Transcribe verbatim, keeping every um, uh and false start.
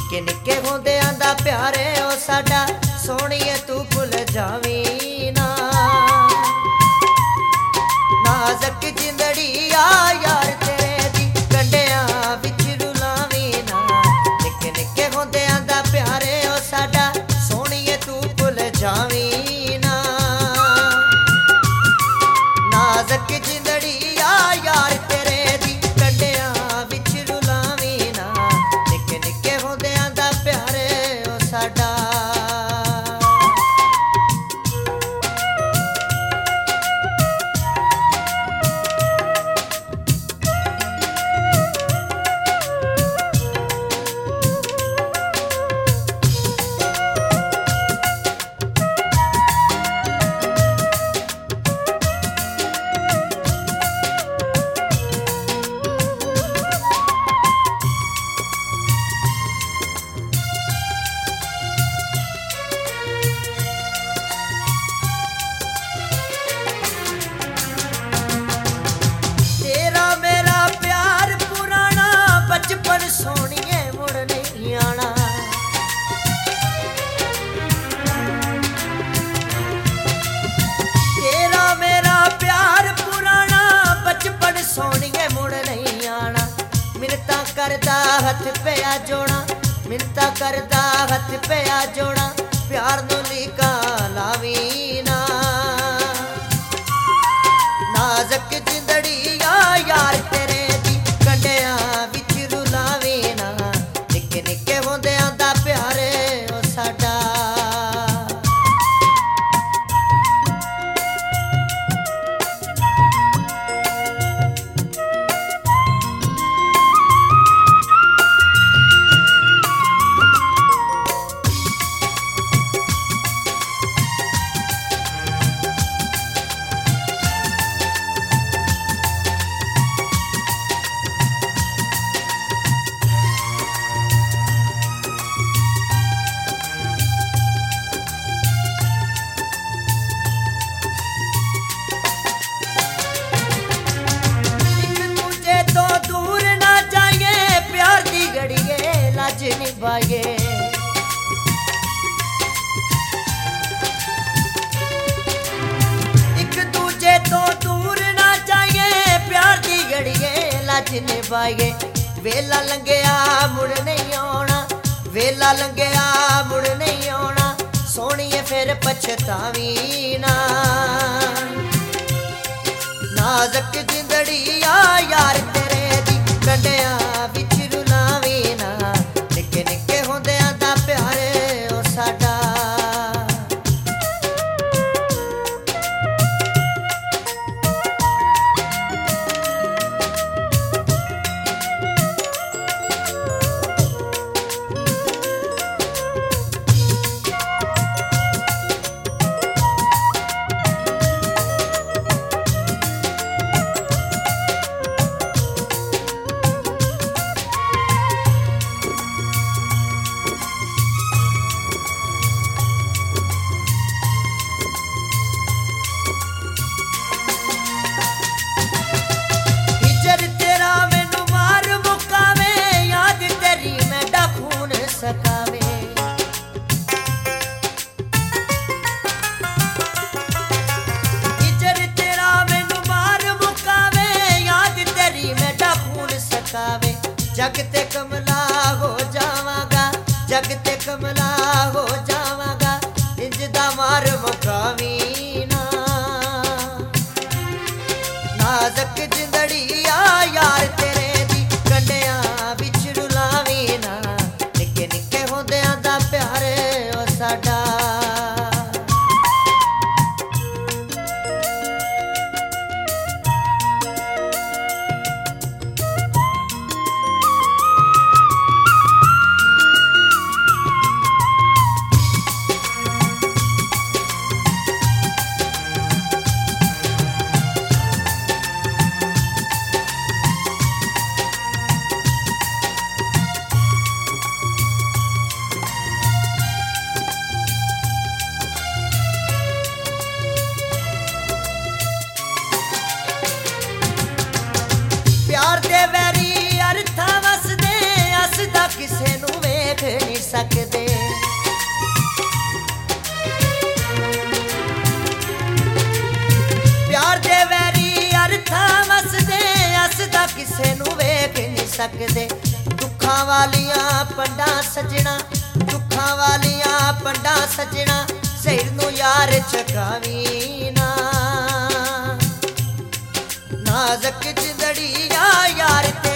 निक्के निक्के होंदियां दा प्यारे ओ साडा सोहणीए तू भुल जावी ना नाज़क जिंदड़ी आ यार तेरे दी कंडियां विच रुलावी ना निक्के निक्के होंदियां दा प्यारे ओ साडा सोहणीए तू भुल जावी ना नाज़क जिंदड़ी आ यार तेरे दी कंडियां विच रुलावी ना निक्के निक्के होंदियां दा प्यारे ओ साडा सोनिए मुड़ नहीं आना तेरा मेरा प्यार पुराना बचपन सोनिए मुड़ नहीं आना मिन्नता करदा हथ पिया जोड़ा मिन्नता करदा हथ पिया जोड़ा प्यार नू लीका लावी ना नाज़क जिंदड़ी आ यार तेरे दी कंडियां विच रुलावी ना निक्के निक्के होंदियां दा प्यारे ओ साडा लाज निभाए एक दूजे तो दूर ना जाइए प्यार दी घड़िए लाज निभाए वेला लंघिया मुड़ नहीं आना वेला लंघिया मुड़ नहीं आना सोहणीए फिर पछतावी ना नाज़क जिंदड़ी आ यार तेरे दी कंडियां विच रुलावी ना निक्के निक्के होंदियां दा प्यारे ओ साडा सकावे इजर तेरा मैनू मार मुकावे याद तेरी मैं खून सकावे जग ते कमला हो जावांगा जग ते कमला हो जावांगा इंज दा मार मुकावी ना नाज़क जिंदड़ी आ यार तेरे दी कंडियां विच रुलावी ना निक्के निक्के होंदियां दा प्यारे ओ साडा सकदे। प्यार दे वैरी अर्थां वसदे, हसदा किसे नूं वेख नहीं सकदे। दुखां वालियां पंडां सजना, दुखां वालियां पंडां सजना, सिर नूं यार चकावी ना। नाज़क जिंदड़िया यार ते